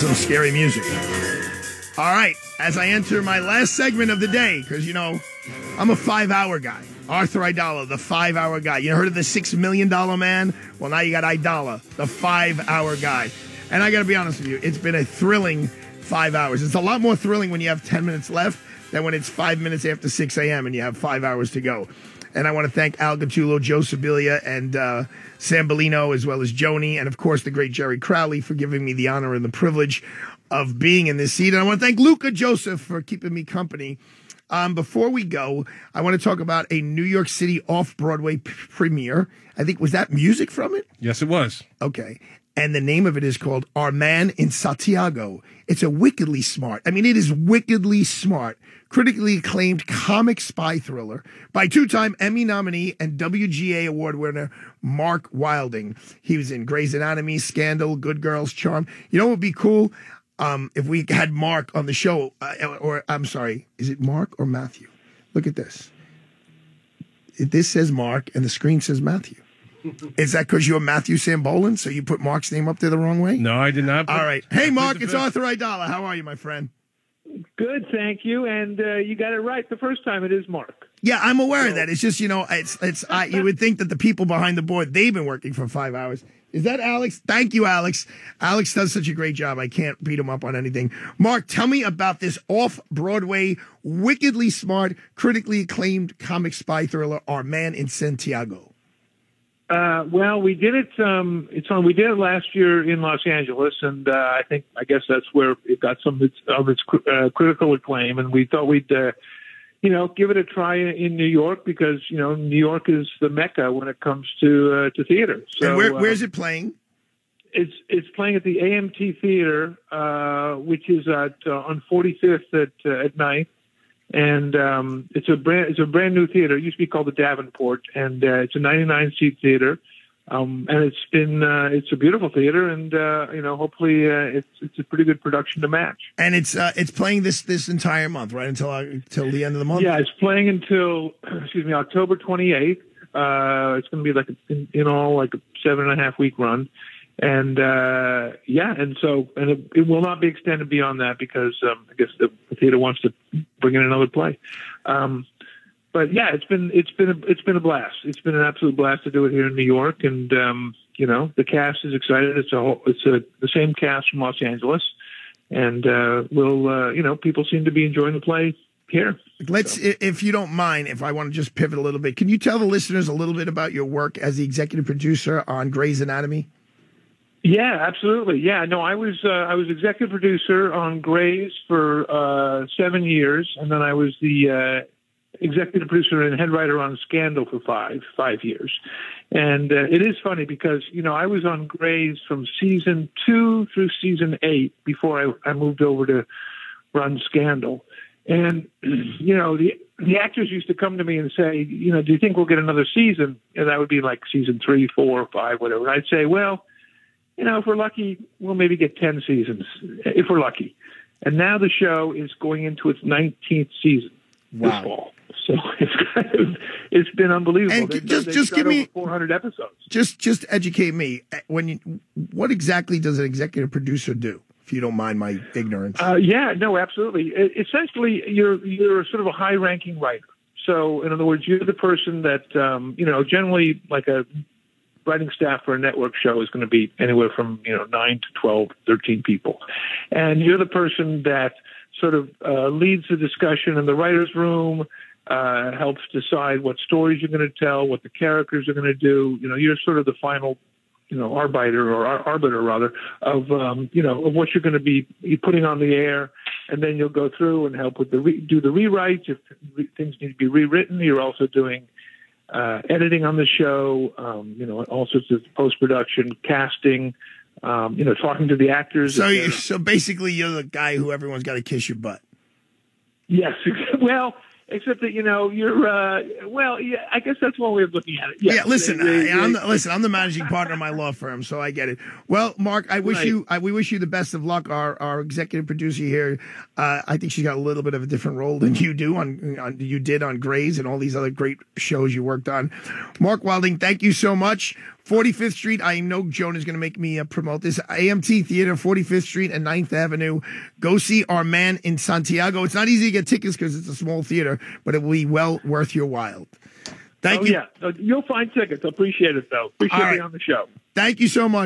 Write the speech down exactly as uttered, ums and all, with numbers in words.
some scary music. All right, as I enter my last segment of the day, because, you know, I'm a five-hour guy. Arthur Aidala, the five-hour guy. You heard of the six million dollars man? Well, now you got Aidala, the five-hour guy. And I got to be honest with you, it's been a thrilling five hours. It's a lot more thrilling when you have ten minutes left than when it's five minutes after six a.m. and you have five hours to go. And I want to thank Al Gattulo, Joe Sibilia, and uh, Sam Bellino, as well as Joni, and, of course, the great Jerry Crowley for giving me the honor and the privilege of being in this seat. And I want to thank Luca Joseph for keeping me company. Um, before we go, I want to talk about a New York City off-Broadway p- premiere. I think, was that music from it? Yes, it was. Okay. And the name of it is called Our Man in Santiago. It's a wickedly smart, I mean, it is wickedly smart, critically acclaimed comic spy thriller by two-time Emmy nominee and W G A award winner Mark Wilding. He was in Grey's Anatomy, Scandal, Good Girls, Charm. You know what would be cool? Um, if we had Mark on the show, uh, or I'm sorry, is it Mark or Matthew? Look at this. It, this says Mark and the screen says Matthew. Is that because you're Matthew Sambolin, so you put Mark's name up there the wrong way? No, I did not. All right. Hey, Mark, it's Arthur Aidala. How are you, my friend? Good, thank you. And uh, you got it right the first time. It is Mark. Yeah, I'm aware so, of that. It's just, you know, it's it's. I, you would think that the people behind the board, they've been working for five hours. Is that Alex? Thank you, Alex. Alex does such a great job. I can't beat him up on anything. Mark, tell me about this off-Broadway, wickedly smart, critically acclaimed comic spy thriller, Our Man in Santiago. Uh, well, we did it. Um, it's on. We did it last year in Los Angeles, and uh, I think I guess that's where it got some of its, of its uh, critical acclaim. And we thought we'd, uh, you know, give it a try in New York because you know New York is the mecca when it comes to uh, to theater. So, and where, where's uh, it playing? It's it's playing at the A M T Theater, uh, which is at uh, on forty-fifth at uh, at night. And um, it's a brand it's a brand new theater. It used to be called the Davenport, and uh, it's a ninety-nine seat theater. Um, and it's been uh, it's a beautiful theater, and uh, you know hopefully uh, it's it's a pretty good production to match. And it's uh, it's playing this this entire month, right until uh, until the end of the month. Yeah, it's playing until excuse me October twenty-eighth. Uh, it's going to be like a, in, in all like a seven and a half week run. And, uh, yeah, and so, and it, it will not be extended beyond that because, um, I guess the, the theater wants to bring in another play. Um, but yeah, it's been, it's been, a, it's been a blast. It's been an absolute blast to do it here in New York. And, um, you know, the cast is excited. It's a whole, it's a, the same cast from Los Angeles. And, uh, we'll, uh, you know, people seem to be enjoying the play here. Let's, so. If you don't mind, if I want to just pivot a little bit, can you tell the listeners a little bit about your work as the executive producer on Grey's Anatomy? Yeah, absolutely. Yeah, no, I was uh, I was executive producer on Grey's for uh, seven years, and then I was the uh, executive producer and head writer on Scandal for five five years. And uh, it is funny because you know I was on Grey's from season two through season eight before I, I moved over to run Scandal. And you know the the actors used to come to me and say, you know, do you think we'll get another season? And that would be like season three, four, five, whatever. And I'd say, well, you know, if we're lucky, we'll maybe get ten seasons, if we're lucky. And now the show is going into its nineteenth season wow. this fall. So it's kind of, it's been unbelievable. And they've, just they've just give me four hundred episodes. Just just educate me. When you, what exactly does an executive producer do? If you don't mind my ignorance. Uh, yeah, no, absolutely. It, essentially, you're you're sort of a high-ranking writer. So, in other words, you're the person that um, you know. Generally, like a writing staff for a network show is going to be anywhere from, you know, nine to twelve, thirteen people. And you're the person that sort of uh, leads the discussion in the writer's room, uh, helps decide what stories you're going to tell, what the characters are going to do. You know, you're sort of the final, you know, arbiter or ar- arbiter rather of, um, you know, of what you're going to be putting on the air. And then you'll go through and help with the, re- do the rewrites. If re- things need to be rewritten, you're also doing Uh, editing on the show, um, you know, all sorts of post-production, casting, um, you know, talking to the actors. So, you, so basically, you're the guy who everyone's got to kiss your butt. Yes. Well, except that, you know, you're, uh, well, yeah, I guess that's one way of looking at it. Yes. Yeah, listen, they, they, I, I'm they, the, listen, I'm the managing partner of my law firm, so I get it. Well, Mark, I wish right. you, I, we wish you the best of luck. Our our executive producer here, uh, I think she's got a little bit of a different role than you do on, on you did on Grey's and all these other great shows you worked on. Mark Wilding, thank you so much forty-fifth Street. I know Joan is going to make me uh, promote this. A M T Theater, forty-fifth Street and ninth Avenue. Go see our man in Santiago. It's not easy to get tickets because it's a small theater, but it will be well worth your while. Thank oh, you. Yeah, you'll find tickets. I appreciate it, though. Appreciate All right. being on the show. Thank you so much.